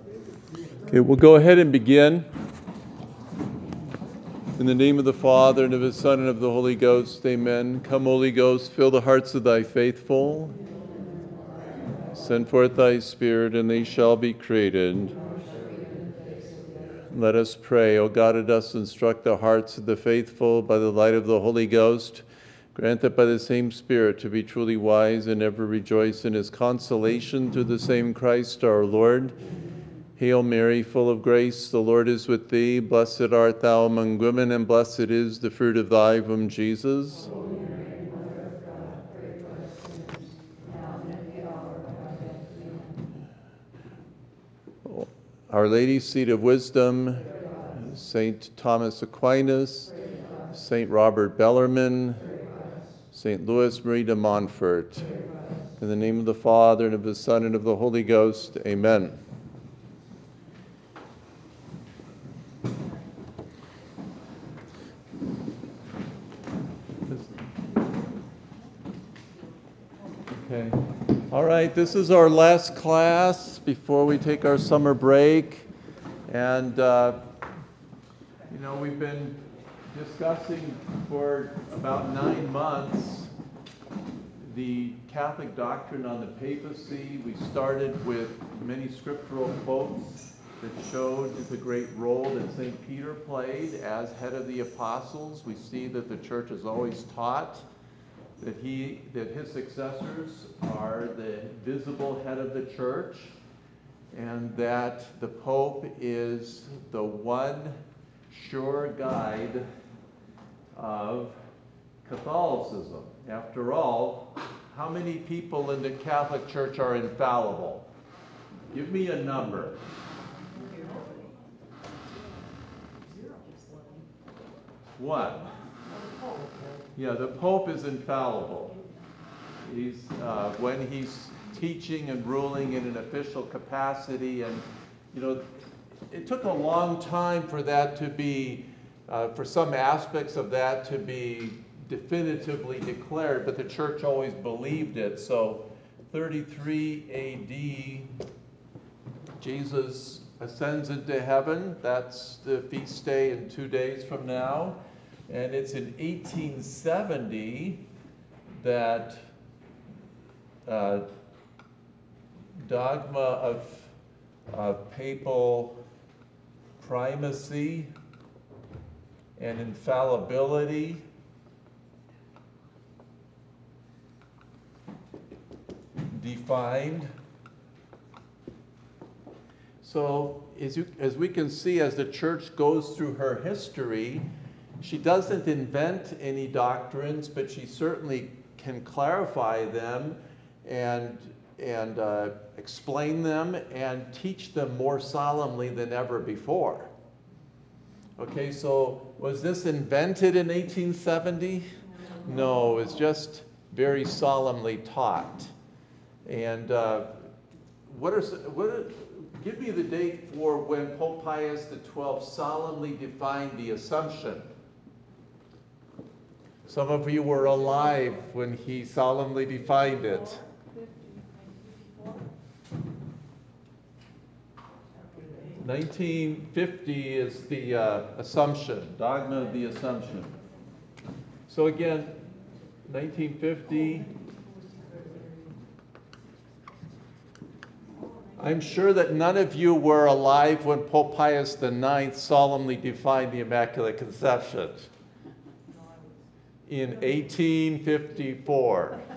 Okay, we'll go ahead and begin. In the name of the Father, and of His Son, and of the Holy Ghost, amen. Come, Holy Ghost, fill the hearts of thy faithful. Send forth thy Spirit, and they shall be created. Let us pray. O God, who dost instruct the hearts of the faithful by the light of the Holy Ghost, grant that by the same Spirit to be truly wise and ever rejoice in His consolation through the same Christ our Lord. Hail Mary, full of grace, the Lord is with thee. Blessed art thou among women, and blessed is the fruit of thy womb, Jesus. Holy Mary, Mother of God, pray for us sinners, now and at the hour of our death. Amen. Our Lady, seat of wisdom, Saint Thomas Aquinas, Saint Robert Bellarmine, Saint Louis Marie de Montfort. In the name of the Father, and of the Son, and of the Holy Ghost, amen. Okay. All right, this is our last class before we take our summer break. And, we've been discussing for about 9 months the Catholic doctrine on the papacy. We started with many scriptural quotes that showed the great role that St. Peter played as head of the apostles. We see that the church has always taught that his successors are the visible head of the church, and that the Pope is the one sure guide of Catholicism. After all, how many people in the Catholic Church are infallible? Give me a number. One. Yeah, the Pope is infallible. When he's teaching and ruling in an official capacity, and it took a long time for that to be, for some aspects of that to be definitively declared, but the church always believed it. So 33 AD, Jesus ascends into heaven. That's the feast day in 2 days from now. And it's in 1870 that dogma of papal primacy and infallibility defined. So as we can see, as the church goes through her history, she doesn't invent any doctrines, but she certainly can clarify them and explain them and teach them more solemnly than ever before. Okay, so was this invented in 1870? No, it's just very solemnly taught. And give me the date for when Pope Pius XII solemnly defined the Assumption. Some of you were alive when he solemnly defined it. 1950 is the Assumption, dogma of the Assumption. So again, 1950. I'm sure that none of you were alive when Pope Pius IX solemnly defined the Immaculate Conception in 1854.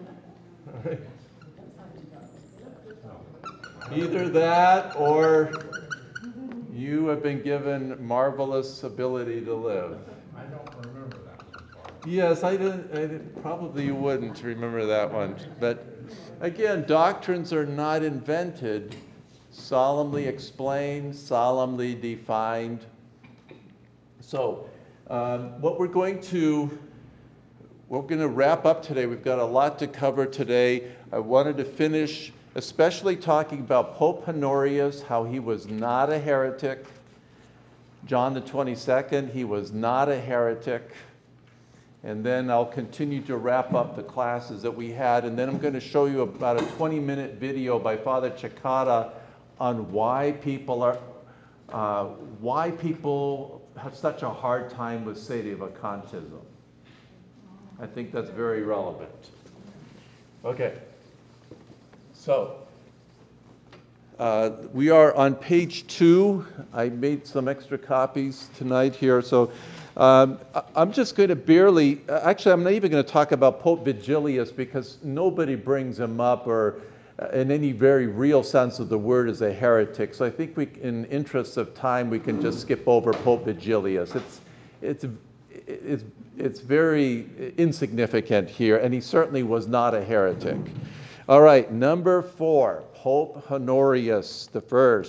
Either that or you have been given marvelous ability to live. I don't remember that one. Yes, I didn't, probably you wouldn't remember that one. But again, doctrines are not invented, solemnly explained, solemnly defined. So we're going to wrap up today. We've got a lot to cover today. I wanted to finish especially talking about Pope Honorius, how he was not a heretic. John the 22nd, he was not a heretic. And then I'll continue to wrap up the classes that we had. And then I'm going to show you about a 20-minute video by Father Cekada on why people have such a hard time with sedevacantism. I think that's very relevant. Okay, so we are on page 2. I made some extra copies tonight here, so I'm just going to barely, actually I'm not even going to talk about Pope Vigilius because nobody brings him up or in any very real sense of the word as a heretic. So I think in interest of time, we can just skip over Pope Vigilius. It's very insignificant here, and he certainly was not a heretic. All right, number 4, Pope Honorius I.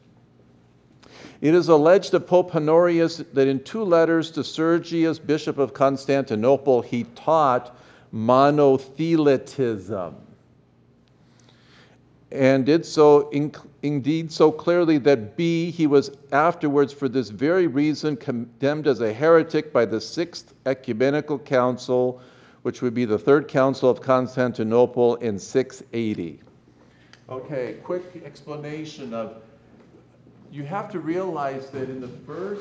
It is alleged of Pope Honorius that in 2 letters to Sergius, Bishop of Constantinople, he taught monothelitism, and did so indeed so clearly that he was afterwards for this very reason condemned as a heretic by the 6th Ecumenical Council, which would be the 3rd Council of Constantinople in 680. Okay, quick explanation of, you have to realize that in the first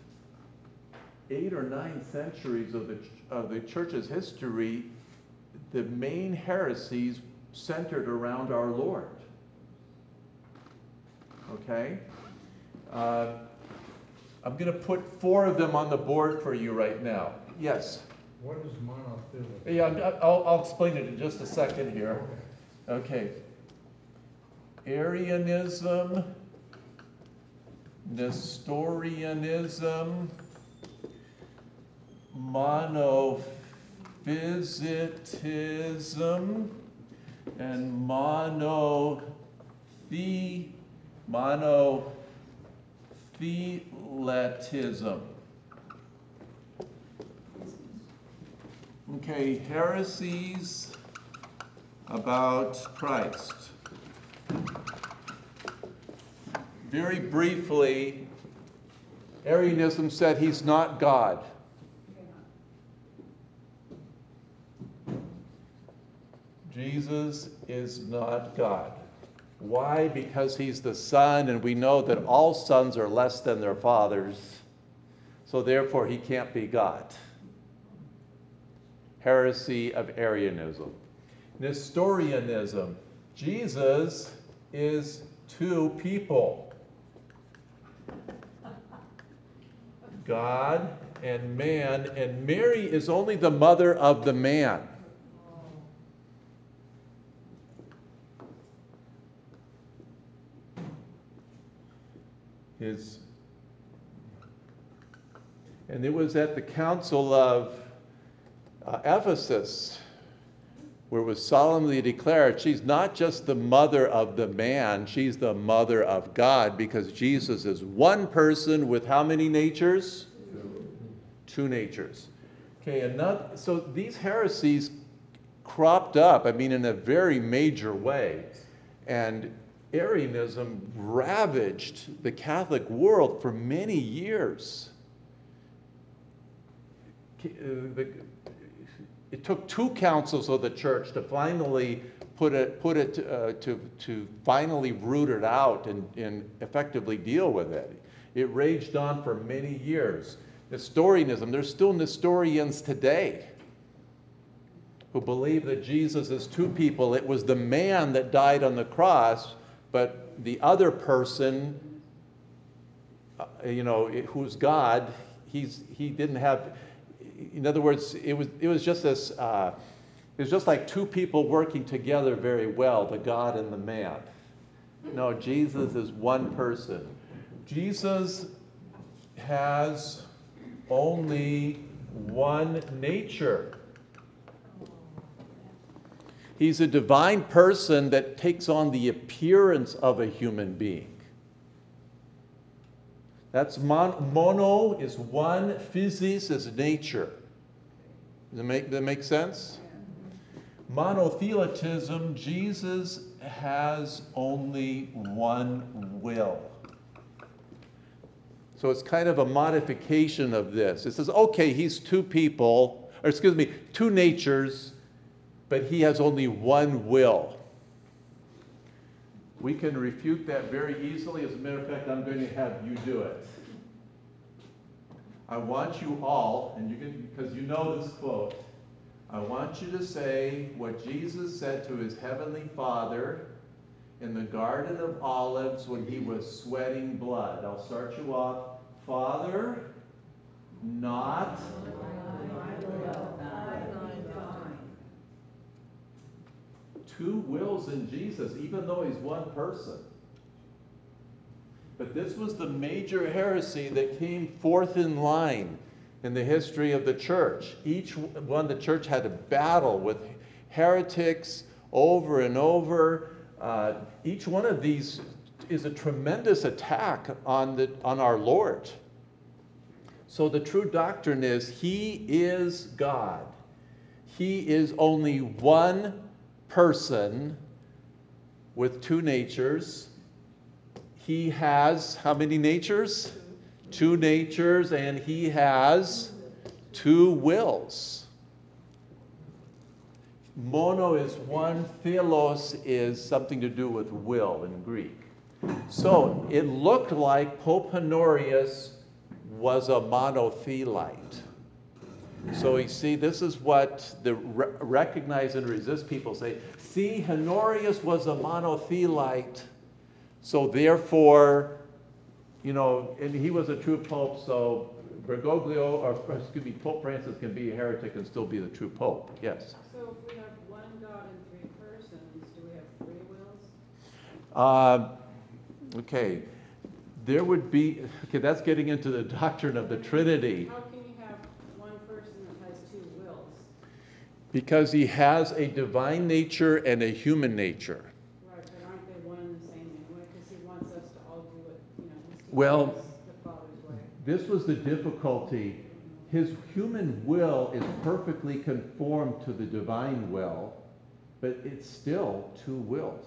8 or 9 centuries of the church's history, the main heresies centered around our Lord. Okay? I'm going to put 4 of them on the board for you right now. Yes? What is monothelism? Yeah, I'll explain it in just a second here. Okay. Arianism, Nestorianism, monophysitism, and monotheletism. Okay, heresies about Christ. Very briefly, Arianism said he's not God. Jesus is not God. Why? Because he's the Son, and we know that all sons are less than their fathers, so therefore he can't be God. Heresy of Arianism. Nestorianism. Jesus is 2 people. God and man, and Mary is only the mother of the man. And it was at the Council of Ephesus where it was solemnly declared she's not just the mother of the man, she's the mother of God, because Jesus is one person with how many natures? 2 natures. Okay, so these heresies cropped up, in a very major way. And Arianism ravaged the Catholic world for many years. It took 2 councils of the church to finally to finally root it out and effectively deal with it. It raged on for many years. Nestorianism, there's still Nestorians today who believe that Jesus is 2 people. It was the man that died on the cross, but the other person, who's God, he didn't have. In other words, it was just this. It was just like 2 people working together very well, the God and the man. No, Jesus is one person. Jesus has only one nature. He's a divine person that takes on the appearance of a human being. That's mono is one, physis is nature. Does that make sense? Monothelitism, Jesus has only one will. So it's kind of a modification of this. It says, okay, he's 2 people, 2 natures, but he has only one will. We can refute that very easily. As a matter of fact, I'm going to have you do it. I want you all, and you can, because you know this quote, I want you to say what Jesus said to his heavenly Father in the Garden of Olives when he was sweating blood. I'll start you off. Father, not two wills in Jesus, even though he's one person. But this was the major heresy that came forth in line in the history of the church. Each one, the church had a battle with heretics over and over. Each one of these is a tremendous attack on our Lord. So the true doctrine is he is God. He is only one person with two natures. He has how many natures? Two natures, and he has two wills. Mono is one, thelos is something to do with will in Greek. So it looked like Pope Honorius was a monothelite. So you see, this is what the recognize and resist people say. See, Honorius was a monothelite, so therefore, and he was a true pope, so Bergoglio, Pope Francis can be a heretic and still be the true pope. Yes? So if we have one God in three persons, do we have three wills? Okay. There would be, that's getting into the doctrine of the Trinity. How can you have one person that has two wills? Because he has a divine nature and a human nature. Right, but aren't they one and the same anyway? Because he wants us to all do it, Well, the Father's way. this was the difficulty. His human will is perfectly conformed to the divine will, but it's still two wills.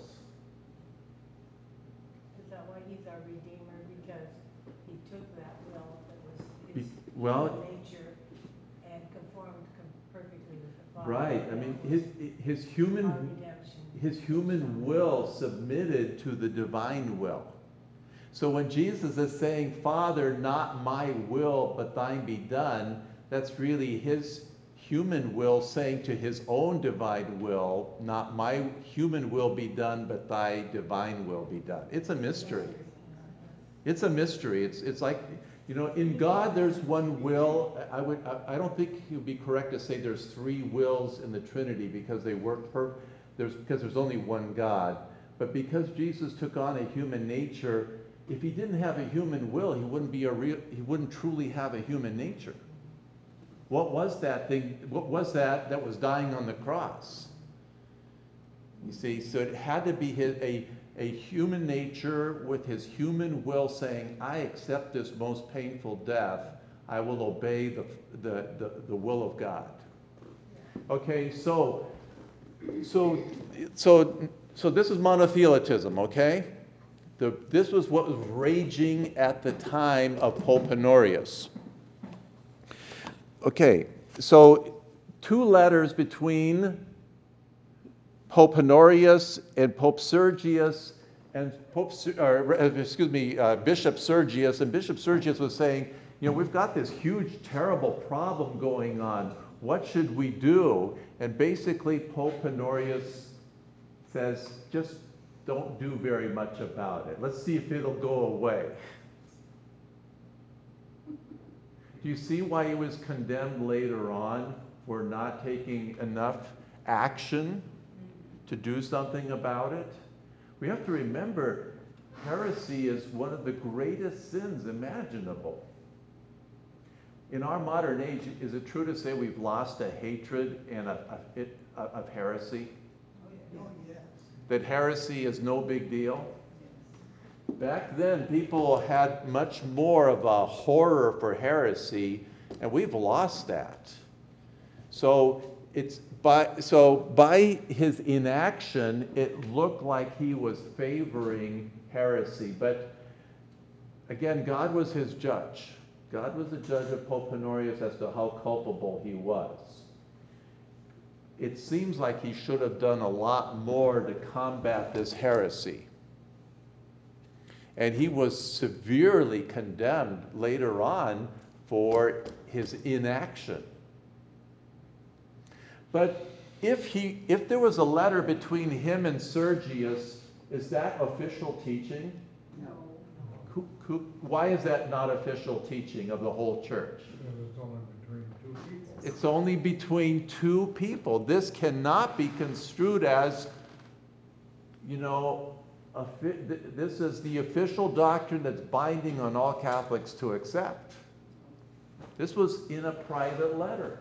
Is that why he's our Redeemer? Because he took that will that was his Well, human nature and conformed perfectly with the Father. right. I mean, his Our human redemption. his human will submitted to the divine will. So when Jesus is saying, Father, not my will, but thine be done, that's really his human will saying to his own divine will, not my human will be done, but thy divine will be done. It's a mystery. It's a mystery. It's like, in God there's one will. I don't think it would be correct to say there's three wills in the Trinity because they work because there's only one God. But because Jesus took on a human nature, if he didn't have a human will, he wouldn't truly have a human nature. What was that thing? What was that was dying on the cross? You see, so it had to be a human nature with his human will saying, I accept this most painful death. I will obey the will of God. Okay, so this is monothelitism, okay? This was what was raging at the time of Pope Honorius. Okay, so two letters between Pope Honorius and Pope Sergius and Bishop Sergius. And Bishop Sergius was saying, we've got this huge, terrible problem going on. What should we do? And basically, Pope Honorius says, just don't do very much about it. Let's see if it'll go away. Do you see why he was condemned later on for not taking enough action to do something about it? We have to remember, heresy is one of the greatest sins imaginable. In our modern age, is it true to say we've lost a hatred and of heresy? Oh, yes. That heresy is no big deal? Back then, people had much more of a horror for heresy, and we've lost that. So by his inaction, it looked like he was favoring heresy. But again, God was his judge. God was the judge of Pope Honorius as to how culpable he was. It seems like he should have done a lot more to combat this heresy. And he was severely condemned later on for his inaction. But if there was a letter between him and Sergius, is that official teaching? No. Why is that not official teaching of the whole church? Because it's only between two people. It's only between two people. This cannot be construed as, this is the official doctrine that's binding on all Catholics to accept. This was in a private letter.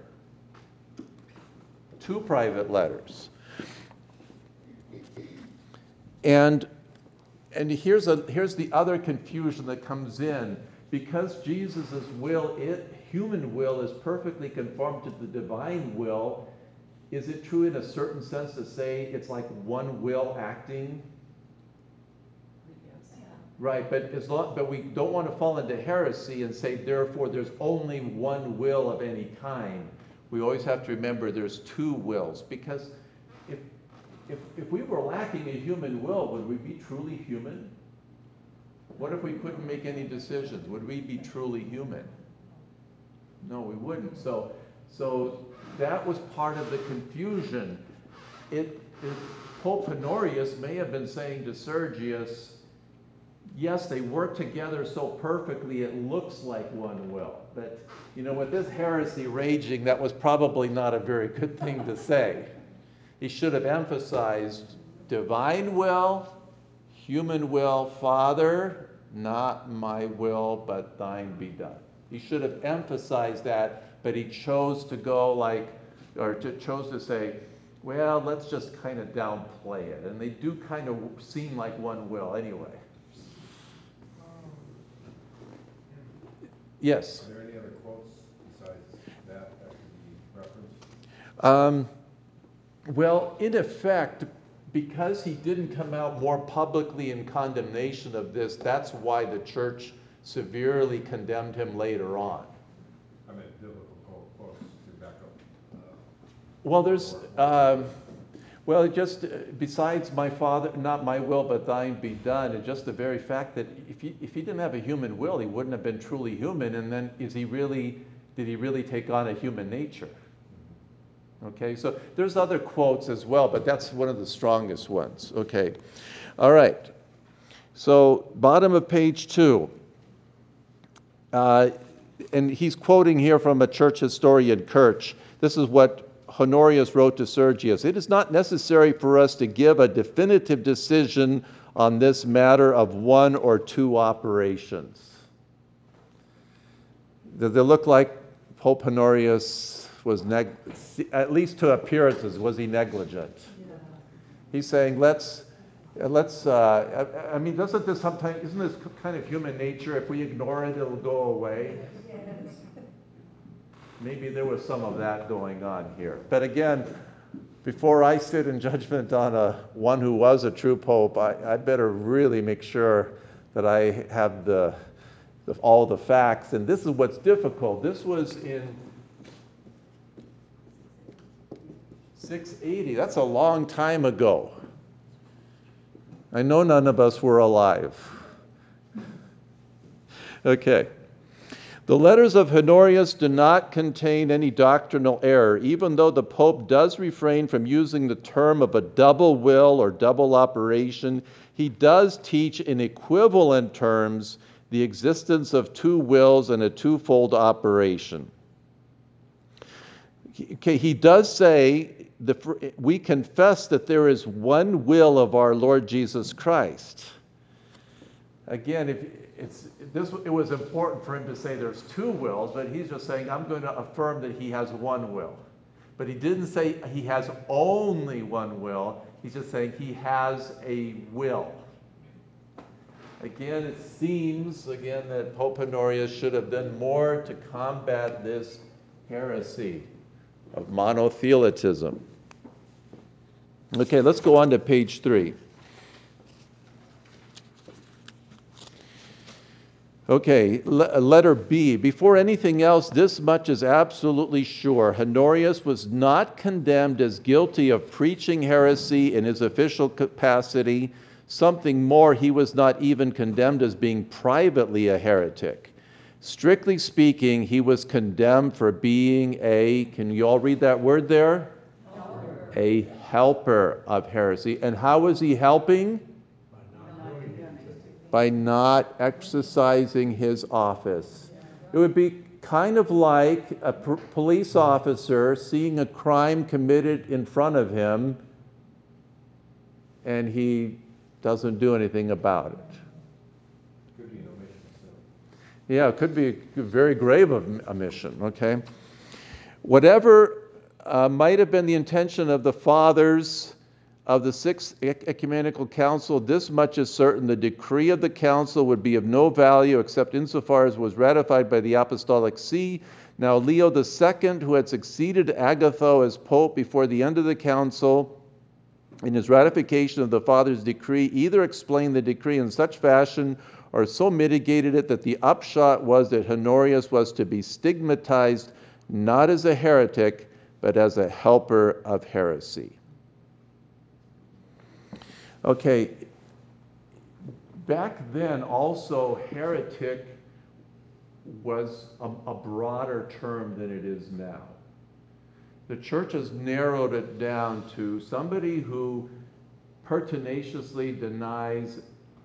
2 private letters. And here's the other confusion that comes in. Because Jesus' human will is perfectly conformed to the divine will, is it true in a certain sense to say it's like one will acting? Yes. Right, but we don't want to fall into heresy and say, therefore, there's only one will of any kind. We always have to remember there's 2 wills, because if we were lacking a human will, would we be truly human? What if we couldn't make any decisions? Would we be truly human? No, we wouldn't. So that was part of the confusion. Pope Honorius may have been saying to Sergius, yes, they work together so perfectly it looks like one will. But, with this heresy raging, that was probably not a very good thing to say. He should have emphasized divine will, human will, Father, not my will, but thine be done. He should have emphasized that, but he chose to chose to say, well, let's just kind of downplay it. And they do kind of seem like one will anyway. Yes? Are there any other quotes besides that could be referenced? Well, in effect, because he didn't come out more publicly in condemnation of this, that's why the church severely condemned him later on. I meant biblical quotes to back up. Well, there's, just besides my Father, not my will, but thine be done, and just the very fact that if he didn't have a human will, he wouldn't have been truly human, and then did he really take on a human nature? Okay, so there's other quotes as well, but that's one of the strongest ones. Okay, all right. So bottom of page 2. And he's quoting here from a church historian, Kirch. This is what Honorius wrote to Sergius. It is not necessary for us to give a definitive decision on this matter of 1 or 2 operations. Does it look like Pope Honorius was, at least to appearances, was he negligent? Yeah. He's saying, doesn't this sometimes, isn't this kind of human nature? If we ignore it, it'll go away. Yes. Maybe there was some of that going on here. But again, before I sit in judgment on one who was a true pope, I better really make sure that I have all the facts. And this is what's difficult. This was in 680. That's a long time ago. I know none of us were alive. Okay. The letters of Honorius do not contain any doctrinal error, even though the Pope does refrain from using the term of a double will or double operation. He does teach in equivalent terms the existence of 2 wills and a twofold operation. Okay, he does say we confess that there is one will of our Lord Jesus Christ. Again, it was important for him to say there's 2 wills, but he's just saying, I'm going to affirm that he has one will. But he didn't say he has only one will. He's just saying he has a will. Again, it seems, that Pope Honorius should have done more to combat this heresy of monothelitism. Okay, let's go on to page 3. Okay, letter B. Before anything else, this much is absolutely sure. Honorius was not condemned as guilty of preaching heresy in his official capacity, something more. He was not even condemned as being privately a heretic. Strictly speaking, he was condemned for being can you all read that word there? Helper. A helper of heresy. And how was he helping? By not exercising his office. It would be kind of like a police officer seeing a crime committed in front of him and he doesn't do anything about it. Could be an omission of sin. Yeah, it could be a very grave omission, okay? Whatever might have been the intention of the fathers of the Sixth Ecumenical Council, this much is certain: the decree of the council would be of no value except insofar as was ratified by the Apostolic See. Now Leo II, who had succeeded Agatho as Pope before the end of the council, in his ratification of the Father's decree, either explained the decree in such fashion or so mitigated it that the upshot was that Honorius was to be stigmatized not as a heretic, but as a helper of heresy. Okay, back then also heretic was a broader term than it is now. The church has narrowed it down to somebody who pertinaciously denies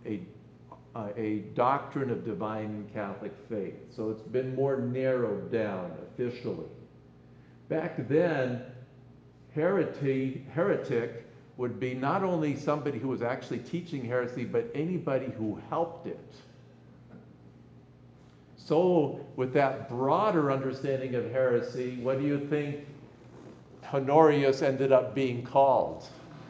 a doctrine of divine and Catholic faith. So it's been more narrowed down officially. Back then, heretic would be not only somebody who was actually teaching heresy, but anybody who helped it. So with that broader understanding of heresy, what do you think Honorius ended up being called?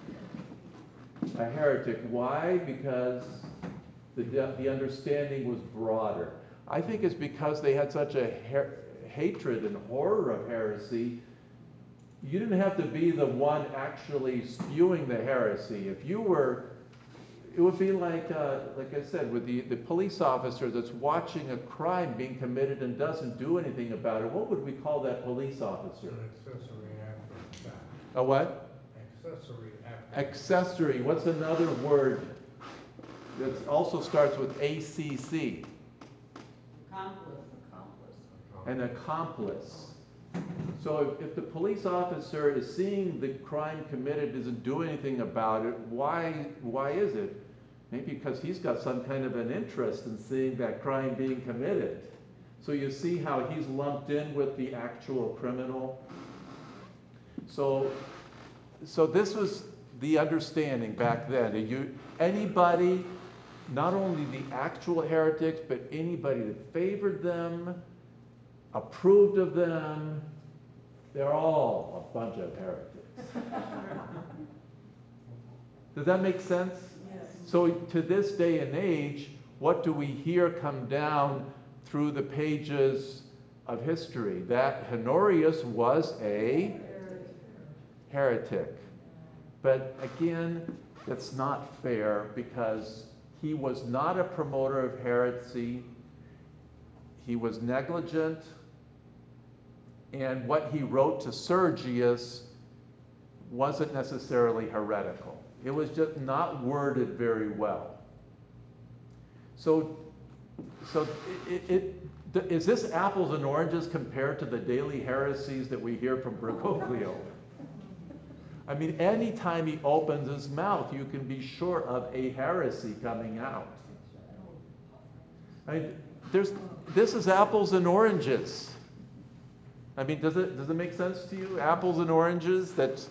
A heretic. Why? Because the understanding was broader. I think it's because they had such a hatred and horror of heresy. You didn't have to be the one actually spewing the heresy. If you were, it would be like I said, with the police officer that's watching a crime being committed and doesn't do anything about it. What would we call that police officer? An accessory after the fact. A what? Accessory after. Accessory. What's another word that also starts with ACC? Accomplice. An accomplice. So if the police officer is seeing the crime committed, doesn't do anything about it, why is it? Maybe because he's got some kind of an interest in seeing that crime being committed. So you see how he's lumped in with the actual criminal. So this was the understanding back then. Anybody, not only the actual heretics, but anybody that favored them, approved of them, they're all a bunch of heretics. Does that make sense? Yes. So to this day and age, what do we hear come down through the pages of history? That Honorius was a heretic. But again, that's not fair because he was not a promoter of heresy. He was negligent. And what he wrote to Sergius wasn't necessarily heretical. It was just not worded very well. So is this apples and oranges compared to the daily heresies that we hear from Bergoglio? I mean, anytime he opens his mouth, you can be sure of a heresy coming out. I mean, this is apples and oranges. I mean, does it make sense to you? Apples and oranges?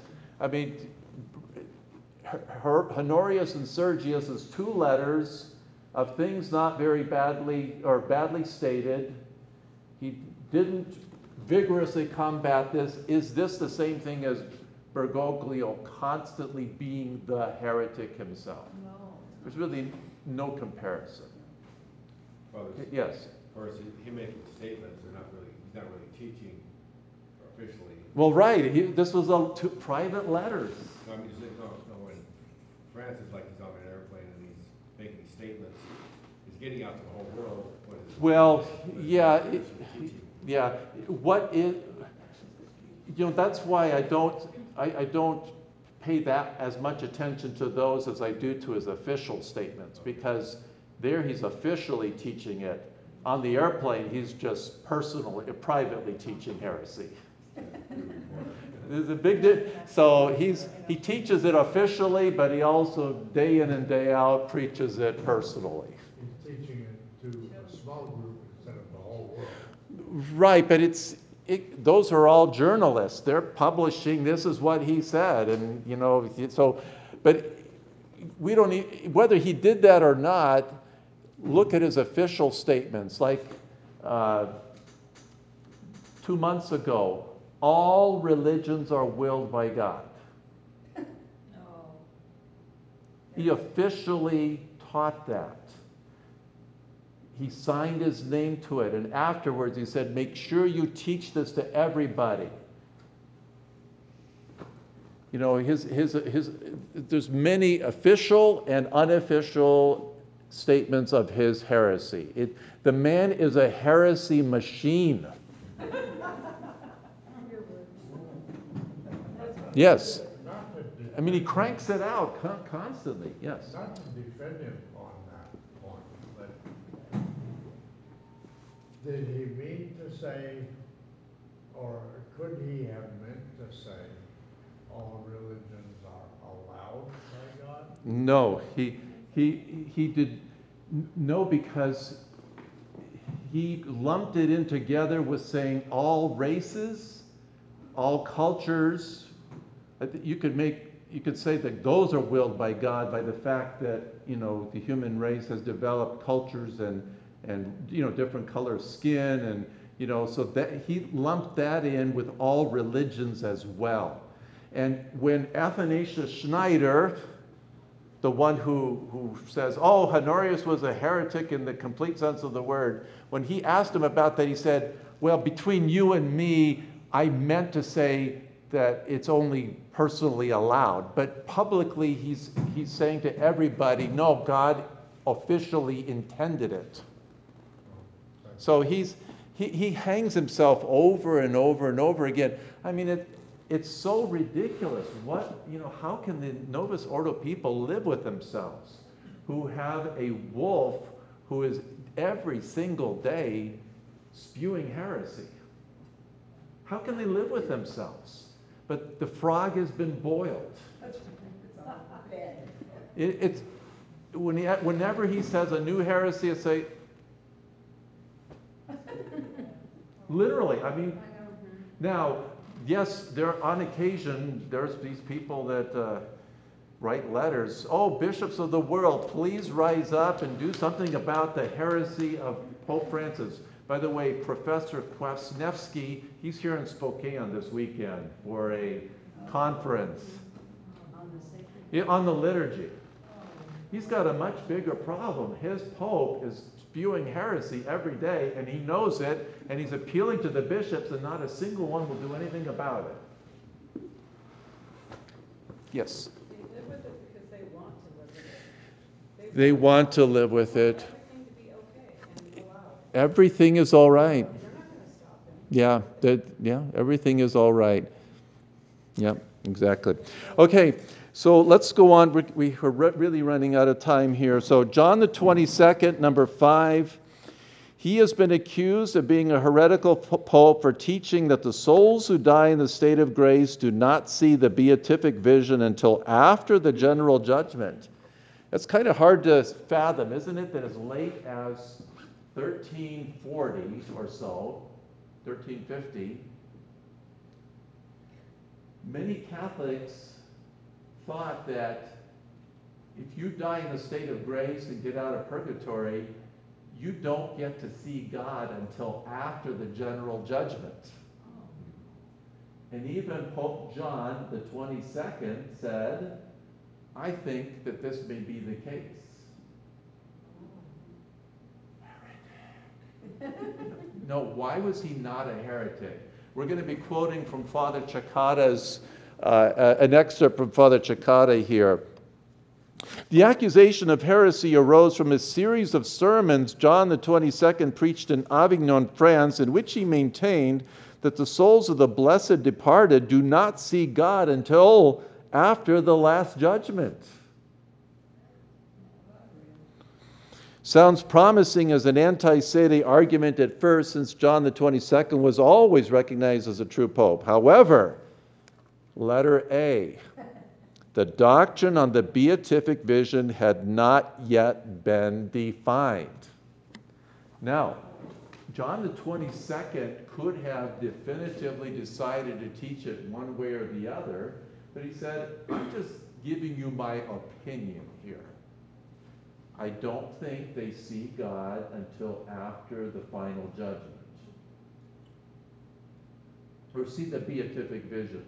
Honorius and Sergius is two letters of things not very badly or badly stated. He didn't vigorously combat this. Is this the same thing as Bergoglio constantly being the heretic himself? No. There's really no comparison. Well, Yes. of course, he making statements, he's not really teaching officially. Well, right. This was two private letters. No, I mean, when Francis, like he's on an airplane and he's making statements, he's getting out to the whole world. Well, yeah, teaching. yeah. What is, that's why I don't pay that as much attention to those as I do to his official statements, because there he's officially teaching it. On the airplane, he's just privately teaching heresy. There's a big difference. So he teaches it officially, but he also day in and day out preaches it personally. He's teaching it to a small group instead of the whole world. Right, but those are all journalists. They're publishing, this is what he said, and so, but we don't need, whether he did that or not, look at his official statements. Like 2 months ago, all religions are willed by God. No. He officially taught that. He signed his name to it, and afterwards he said, make sure you teach this to everybody. There's many official and unofficial statements of his heresy. The man is a heresy machine. Yes. Not to I mean, he defend cranks it out constantly. Yes. Not to defend him on that point, but did he mean to say, or could he have meant to say, all religions are allowed by God? No, he did no, because he lumped it in together with saying all races, all cultures. You could say that those are willed by God by the fact that the human race has developed cultures and different color of skin, and so that he lumped that in with all religions as well. And when Athanasius Schneider, the one who says, oh, Honorius was a heretic in the complete sense of the word, when he asked him about that, he said, well, between you and me, I meant to say that it's only personally allowed. But publicly, he's saying to everybody, no, God officially intended it. So he hangs himself over and over and over again. I mean, it's so ridiculous. How can the Novus Ordo people live with themselves who have a wolf who is every single day spewing heresy? How can they live with themselves? But the frog has been boiled. Whenever he says a new heresy, I say, literally, I mean, now, yes, on occasion, there's these people that write letters. Oh, bishops of the world, please rise up and do something about the heresy of Pope Francis. By the way, Professor Kwasniewski, he's here in Spokane this weekend for a conference on the liturgy. He's got a much bigger problem. His Pope is spewing heresy every day, and he knows it, and he's appealing to the bishops, and not a single one will do anything about it. Yes? They live with it because they want to live with it. They want to live with it. Everything to be okay and allowed. Everything is all right. They're not going to stop him. Yeah, everything is all right. Yeah, exactly. Okay, so let's go on. We're really running out of time here. So John the 22nd, number 5. He has been accused of being a heretical pope for teaching that the souls who die in the state of grace do not see the beatific vision until after the general judgment. It's kind of hard to fathom, isn't it, that as late as 1340 or so, 1350, many Catholics thought that if you die in the state of grace and get out of purgatory, you don't get to see God until after the general judgment. And even Pope John the 22nd said, I think that this may be the case. No, why was he not a heretic? We're going to be quoting from Father Cekada's, an excerpt from Father Cekada here. The accusation of heresy arose from a series of sermons John the 22nd preached in Avignon, France, in which he maintained that the souls of the blessed departed do not see God until after the last judgment. Sounds promising as an anti-sede argument at first, since John the 22nd was always recognized as a true pope. However, letter A, the doctrine on the beatific vision had not yet been defined. Now, John the 22nd could have definitively decided to teach it one way or the other, but he said, I'm just giving you my opinion here. I don't think they see God until after the final judgment. Or see the beatific vision.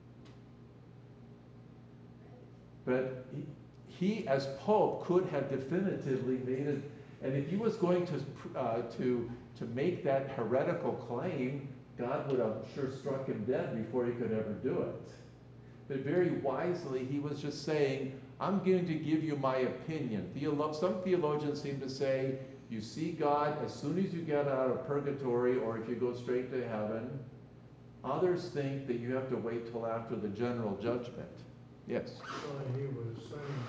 But he as Pope, could have definitively made it, and if he was going to make that heretical claim, God would have sure struck him dead before he could ever do it. But very wisely, he was just saying, I'm going to give you my opinion. Some theologians seem to say, you see God as soon as you get out of purgatory or if you go straight to heaven. Others think that you have to wait till after the general judgment. Yes? So he was saying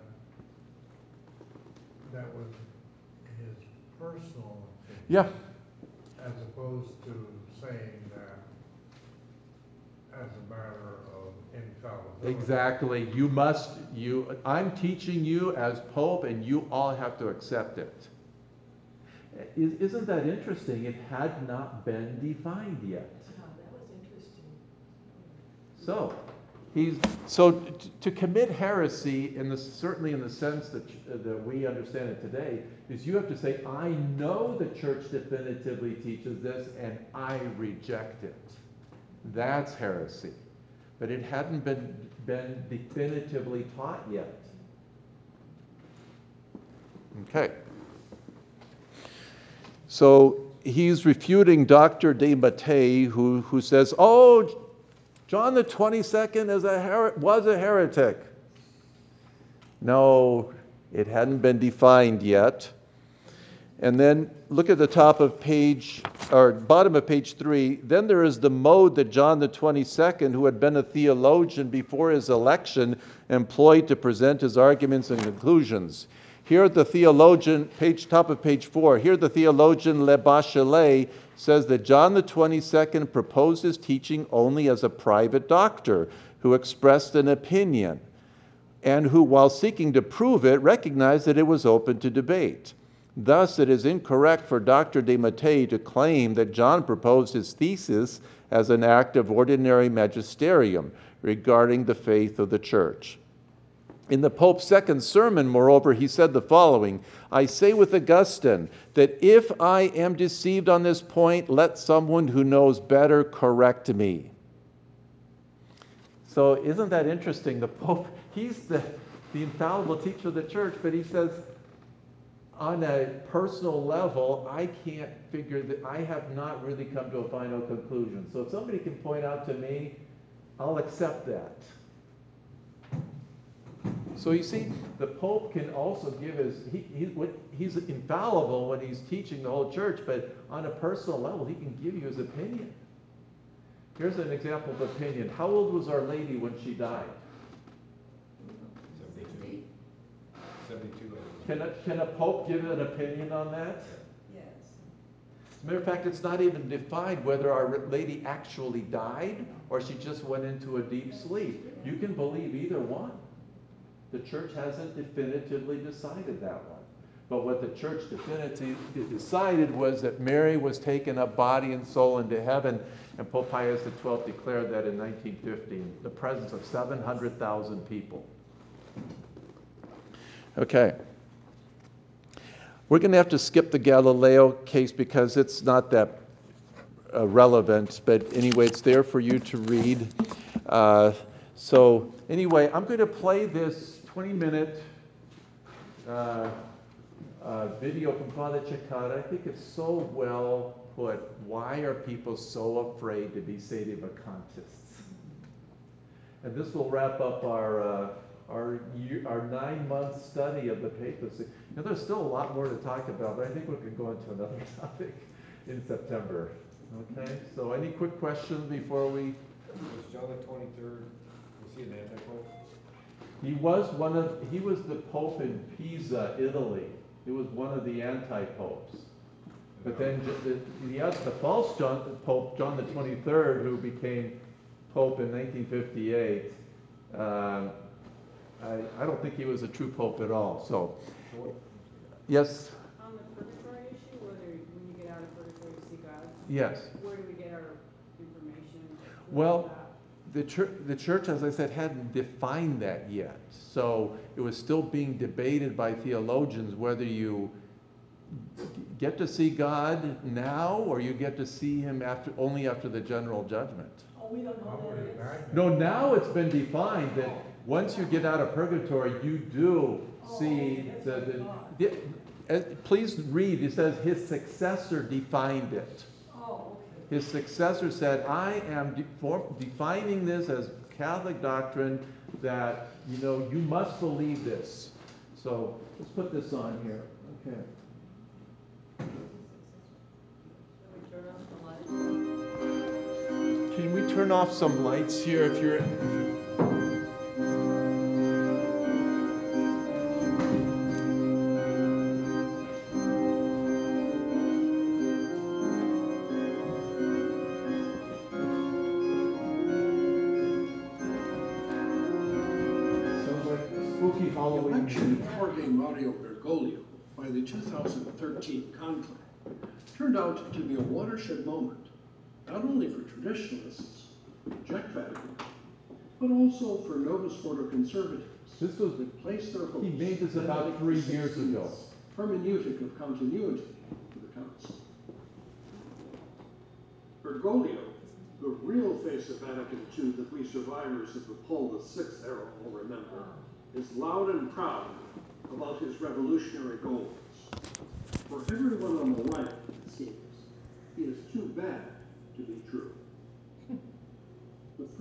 that was his personal opinion. Yeah. As opposed to saying that as a matter of infallibility. Exactly. I'm teaching you as Pope, and you all have to accept it. Isn't that interesting? It had not been defined yet. Oh, that was interesting. So to commit heresy, certainly in the sense that we understand it today, is you have to say, I know the church definitively teaches this, and I reject it. That's heresy. But it hadn't been definitively taught yet. Okay. So he's refuting Dr. de Mattei, who says, oh, John the 22nd was a heretic. No, it hadn't been defined yet. And then look at the bottom of page 3. Then there is the mode that John the 22nd, who had been a theologian before his election, employed to present his arguments and conclusions. Here the theologian, top of page 4, here the theologian Le Bachelet says that John the 22nd proposed his teaching only as a private doctor who expressed an opinion, and who, while seeking to prove it, recognized that it was open to debate. Thus, it is incorrect for Dr. de Mattei to claim that John proposed his thesis as an act of ordinary magisterium regarding the faith of the church. In the Pope's second sermon, moreover, he said the following, I say with Augustine that if I am deceived on this point, let someone who knows better correct me. So isn't that interesting? The Pope, he's the infallible teacher of the church, but he says, on a personal level, I can't figure that, I have not really come to a final conclusion. So if somebody can point out to me, I'll accept that. So you see, the Pope can also give he's infallible when he's teaching the whole church, but on a personal level, he can give you his opinion. Here's an example of opinion. How old was Our Lady when she died? 72. Can a Pope give an opinion on that? Yes. As a matter of fact, it's not even defined whether Our Lady actually died or she just went into a deep sleep. You can believe either one. The church hasn't definitively decided that one. But what the church definitively decided was that Mary was taken up body and soul into heaven, and Pope Pius XII declared that in 1915, in the presence of 700,000 people. Okay. We're going to have to skip the Galileo case because it's not that relevant, but anyway, it's there for you to read. So anyway, I'm going to play this 20-minute video from Father Cekada. I think it's so well put. Why are people so afraid to be sedevacantists? And this will wrap up our 9-month study of the papacy. Now, there's still a lot more to talk about, but I think we can go into another topic in September. Okay, so any quick questions before we... Was John the 23rd, was he an anti-pope? He was the Pope in Pisa, Italy. He was one of the anti-popes. But then the false Pope, John the 23rd, who became Pope in 1958, I don't think he was a true Pope at all. So, So what, yes, On the purgatory issue, whether, when you get out of purgatory to see God, yes. where do we get our information or proof of Well, that? the church, as I said, hadn't defined that yet. So it was still being debated by theologians whether you get to see God now or you get to see him only after the general judgment. Oh, we don't I know would that yet. imagine. No, now it's been defined that once you get out of purgatory, you do see Oh, okay, that's what I thought. please read, it says his successor defined it. Oh, okay. His successor said, I am defining this as Catholic doctrine that, you must believe this. So let's put this on here. Okay. Should we turn off the lights? Can we turn off some lights here if you're... Sounds like spooky The Halloween election music. of Jorge Mario Bergoglio by the 2013 conclave turned out to be a watershed moment, not only for traditionalists who reject Vatican, but also for Novus Ordo conservatives This was who place their hopes He made this in about Benedict 3 years ago. XVI's hermeneutic of continuity for the council. Bergoglio, the real face of Vatican II that we survivors of the Paul VI era all remember, is loud and proud about his revolutionary goals. For everyone on the right, it seems, he is too bad to be true.